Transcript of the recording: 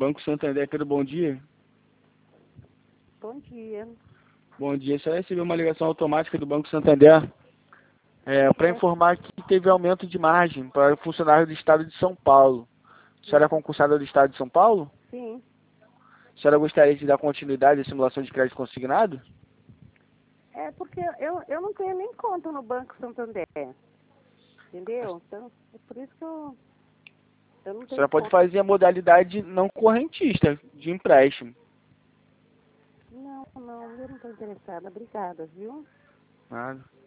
Banco Santander, quero bom dia. Bom dia. Bom dia, só recebeu uma ligação automática do Banco Santander para informar que teve aumento de margem para funcionário do Estado de São Paulo. A senhora é concursada do Estado de São Paulo? Sim. A senhora gostaria de dar continuidade à simulação de crédito consignado? É porque eu não tenho nem conta no Banco Santander. Entendeu? Então, é por isso que eu não A tenho senhora pode conta. fazer a modalidade não correntista de empréstimo. Não, eu não estou interessada. Obrigada, viu? Nada.